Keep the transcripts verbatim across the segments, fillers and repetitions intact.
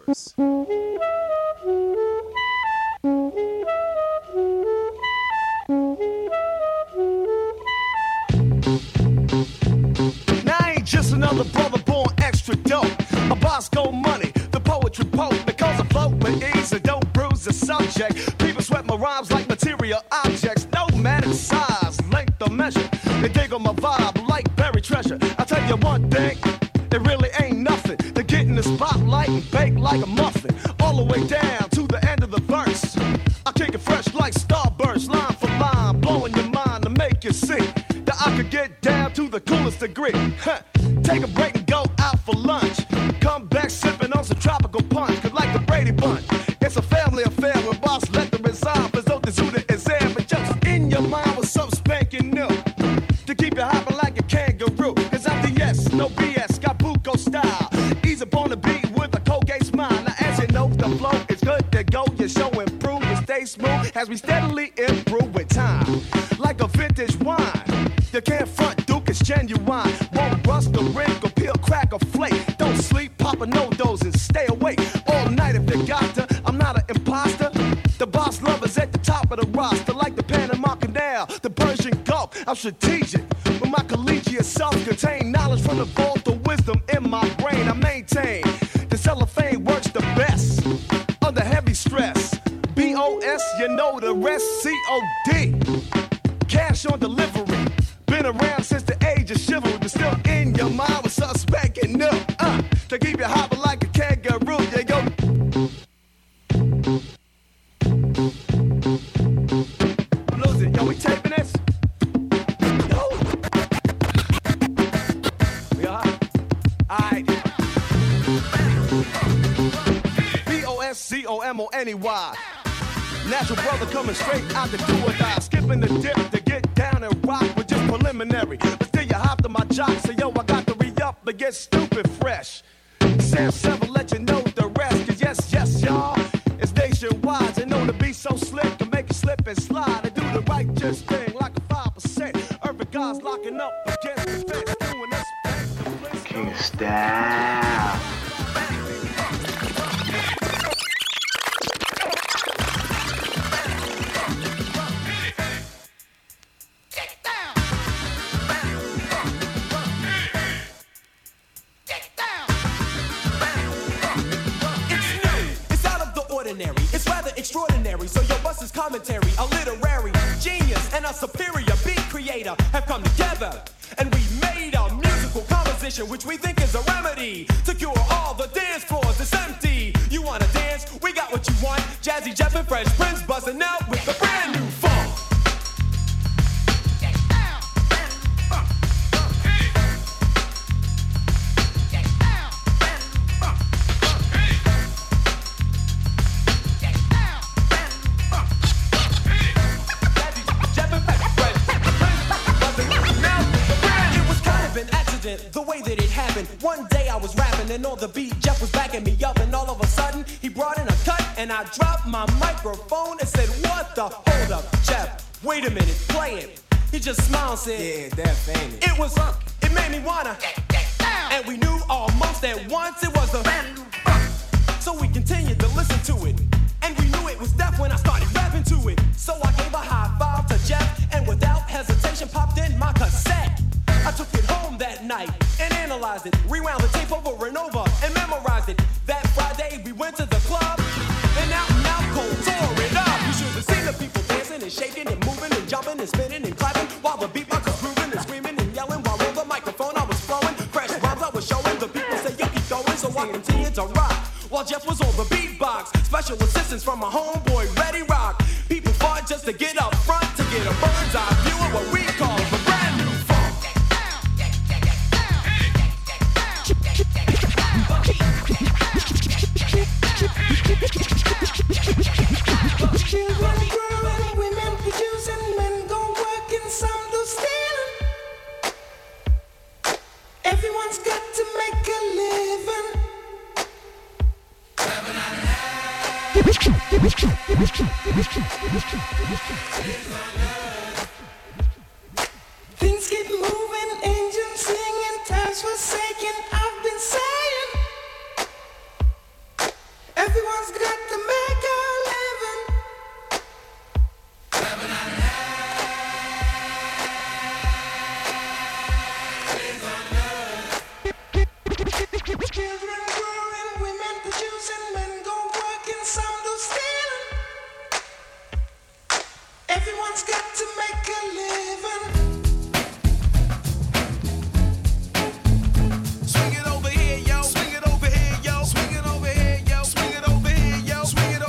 universe. Now I ain't just another brother born extra dope. A boss go money, the poetry poet. Because I float with ease and don't bruise the subject. People sweat my rhymes like material objects. No matter size, length or measure. They dig on my vibe like buried treasure. I tell you one thing, it really ain't nothing to get in the spotlight and bake like a muffin. All the way down to the end of the verse. I kick it fresh like starburst, line for line, blowing your mind to make you see that I could get down to the coolest degree. Huh. Take a break and go out for lunch. Come back sipping on some tropical punch. Cause like the Brady Bunch, it's a family affair where boss let them resign. For so the Zuda is there, but just in your mind with something spanking new. To keep you hopping like a kangaroo. Cause I'm the S, no B S, got Buko style. Ease upon the beat with a Colgate smile. Now as you know, the flow is good to go. Your show improve and stay smooth as we steadily improve with time. Like a vintage wine, you can't front Duke, it's genuine. Won't rust or wrinkle, peel, crack or flake. Don't sleep, pop a no-dose and stay awake all night if you got to. I'm not an imposter. The boss lover's at the top of the roster, like the Panama Canal, the Persian Gulf. I'm strategic with my collegiate self-contained knowledge from the vault of wisdom in my brain. I maintain the cellophane works the best under heavy stress. B O S, you know the rest. C O D, cash on delivery. Been around since the age of chivalry, but still in your mind with suspect and new. Uh, to keep you hopping like a kangaroo. Yeah, yo. Lose it. Yo, we taping this? No. We are? Alright. B O S C O M O N E Y. Natural brother coming straight out the do or die. Skipping the dip to get down and rock with just preliminary. But still you hopped on my jock, so yo, I got to re-up and get stupid fresh. Sam seven, let you know the rest. Cause yes, yes, y'all, it's nationwide. They know the beat so slick to make it slip and slide. And do the righteous thing like a five percent. Urban guys locking up against the fence. Doing this King style. It's rather extraordinary, so your bus is commentary. A literary genius and a superior beat creator have come together, and we made a musical composition which we think is a remedy to cure all the dance floors that's empty. You wanna dance? We got what you want. Jazzy Jeff and Fresh Prince buzzing out with the brand new funk. The way that it happened, one day I was rapping and on the beat Jeff was backing me up, and all of a sudden he brought in a cut and I dropped my microphone and said, what the, hold up, Jeff, wait a minute, play it. He just smiled and said, yeah, that's ain't it. It was, it made me wanna, and we knew almost at once it was the so we continued to listen to it, and we knew it was deaf when I started rapping to it. So I gave a high five to Jeff, and without hesitation popped in my cassette. I took it home that night and analyzed it, rewound the tape over and over and memorized it. That Friday we went to the club and out and out cold tore it up. You should have seen the people dancing and shaking and moving and jumping and spinning and clapping while the beatbox was grooving and screaming and yelling while on the microphone I was flowing. Fresh rhymes I was showing, the people say yo keep going, so I continued to rock while Jeff was on the beatbox. Special assistance from my homeboy Ready Rock. People fought just to get up front to get a bird's eye view of what we call the brand new funk. Children grow, women produce, and men go working, some do stealing. Everyone's got to make a living. Things keep moving, engines singing, times forsaken. I've been saying Everyone's got to make a living. Children growing, women producing, men go working, some do stealing. Everyone's got to make a living. Swing it over here, yo. Swing it over here, yo. Swing it over here, yo. Swing it over here, yo. Swing it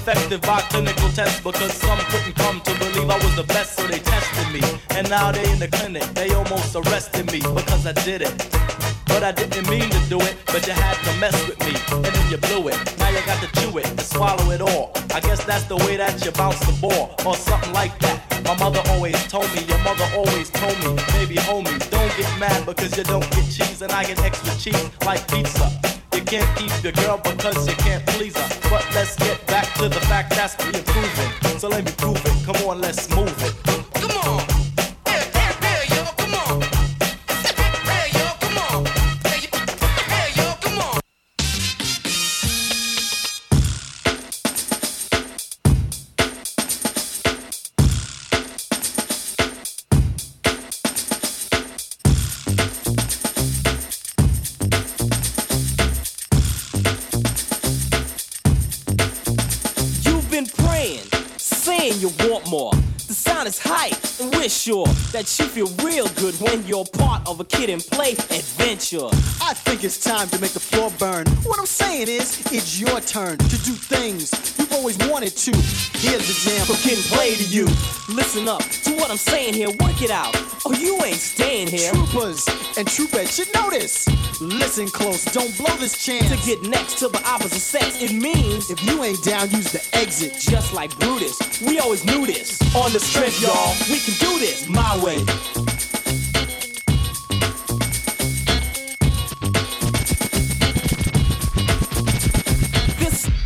effective by clinical tests because some couldn't come to believe I was the best, so they tested me. And now they in the clinic, they almost arrested me because I did it. But I didn't mean to do it, but you had to mess with me, and then you blew it. Now you got to chew it and swallow it all. I guess that's the way that you bounce the ball, or something like that. My mother always told me, your mother always told me, baby homie, don't get mad because you don't get cheese, and I get extra cheese like pizza. You can't keep your girl because you can't please her. But let's get back to the fact that's being proven. So let me prove it, come on, let's move it. Come on! You want more. The sound is hype, and we're sure that you feel real good when you're part of a kid and play adventure. I think it's time to make the floor burn. What I'm saying is, it's your turn to do things you've always wanted to. Here's the jam for Kid and Play to you. Listen up to what I'm saying here, work it out. Oh, you ain't staying here. Troopers and troopettes should know this. Listen close, don't blow this chance. To get next to the opposite sex, it means if you ain't down, use the exit. Just like Brutus, we always knew this. On the strip, y'all, we can do this my way. This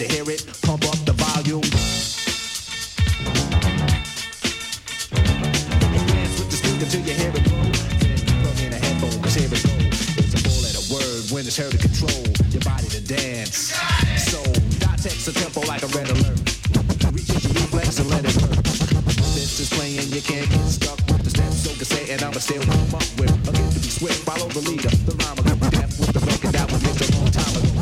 to hear it. Pump up the volume. And dance with the speaker till you hear it go. Plug in a headphone, cause here it goes. It's a four-letter word when it's heard to control your body to dance. So, dot text a tempo like a red alert. Reach into your reflex and let it hurt. This is playing, you can't get stuck with the steps. So can say, and I'ma still come up with a gift to be swift. Follow the leader, the rhyme will be deaf with the record that was mixed a long time ago.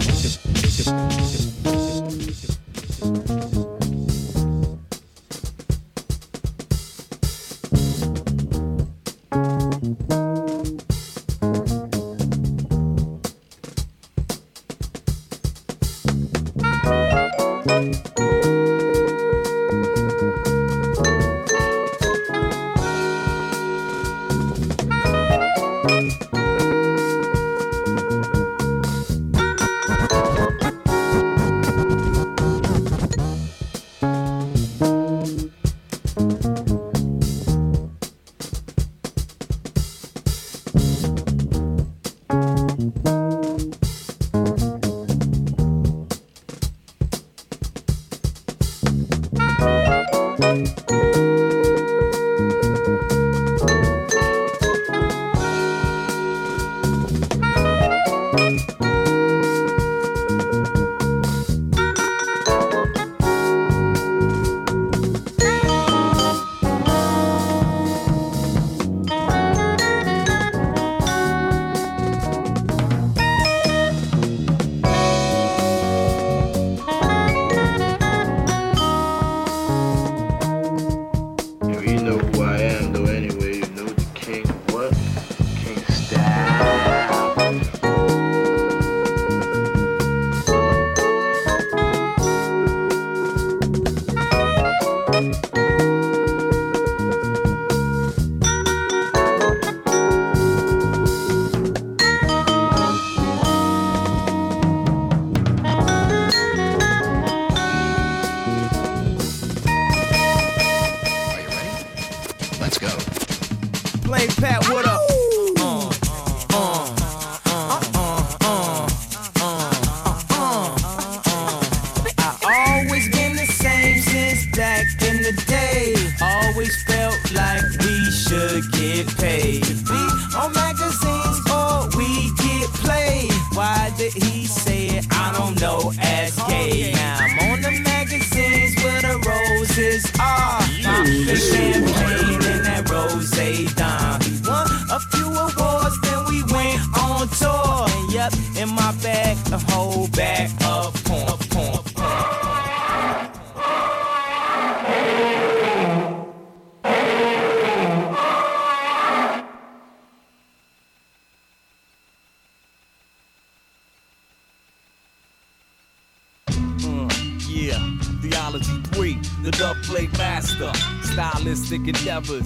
Endeavors.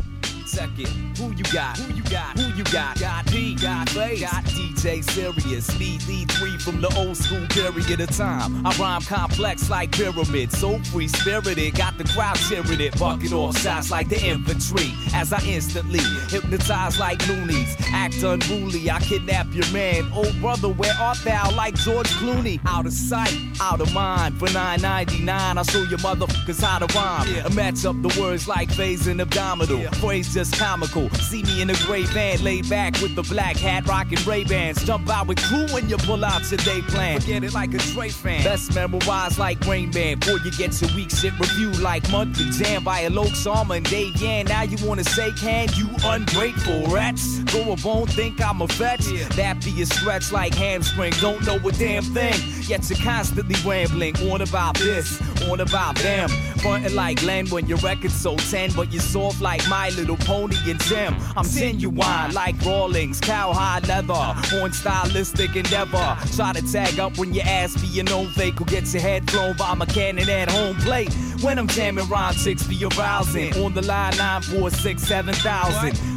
Second, who you got? Who you got? Who you got? Got D, got Bass, got D J Serious. Speed D three from the old school period of time. I rhyme complex like pyramid, so free spirited. Got the crowd cheering it, bucket off shots like the infantry. As I instantly hypnotize like loonies, act unruly. I kidnap your man, old brother. Where art thou? Like George Clooney. Out of sight, out of mind. For nine ninety-nine, I show you motherfuckers how to rhyme. Yeah. I match up the words like phase and abdominal. Yeah. Phrase just comical. See me in a gray van, laid back with the black hat, rocking Ray-Bans. Jump out with crew when you pull out your day plan. Forget it like a Dre fan. Best memorized like Rain Man. Before you get your week shit reviewed like monthly jam by a Loke Sharma and Dave Yan. Now you wanna say can you ungrateful rats? Go a bone, think I'm a fetch. Yeah. That be a stretch like hamstring. Don't know a damn thing. Yet you're constantly rambling on about this, on about them. Frontin' like Len when your record's so ten, but you're soft like My Little Pony and Jim. I'm genuine like Rawlings, cowhide leather, on stylistic endeavor. Try to tag up when you ask me, you know fake will get your head blown by my cannon at home plate. When I'm jamming rhyme, chicks be arousing. On the line nine four six seven thousand.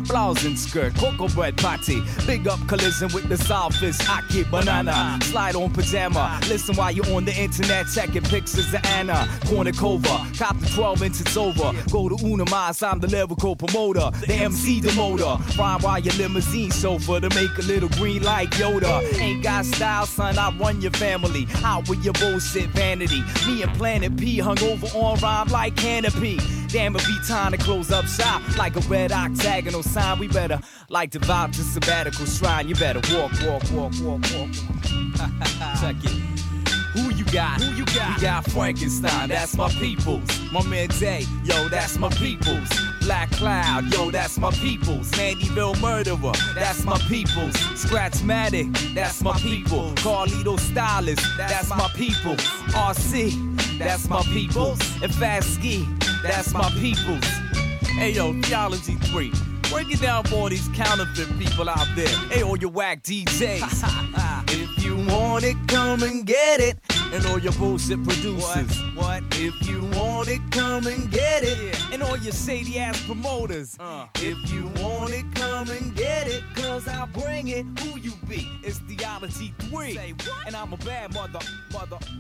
blouse and skirt, cocoa bread patty. Big up collision with the Southist, Aki banana. Slide on pajama, listen while you're on the internet checking pictures of Anna. Cornucova, cop the twelve inches over. Go to Una Mas, I'm the lyrical promoter. The M C demoter, rhyme while your limousine chauffeur to make a little green like Yoda. Ain't got style, son, I run your family. Out with your bullshit vanity. Me and Planet P hung over on rhyme like Canopy. Damn, it be time to close up shop like a red octagonal sign. We better like to vibe to sabbatical shrine. You better walk, walk, walk, walk, walk. Check it. Who you got? Who you got? We got Frankenstein, that's my peoples. My man Day, yo, that's my peoples. Black Cloud, yo, that's my peoples. Sandyville Murderer, that's my peoples. Scratchmatic, that's my people. Carlito Stylist, that's my people. R C, that's my peoples. And Fast Ski, that's my peoples. Hey yo, Theology three. Break it down for all these counterfeit people out there. Hey, all your whack D Js. If you want it, come and get it. And all your bullshit producers. What? what? If you want it, come and get it. Yeah. And all your shady ass promoters. Uh. If you want it, come and get it. Cause I'll bring it. Who you be? It's Theology three. And I'm a bad mother, mother.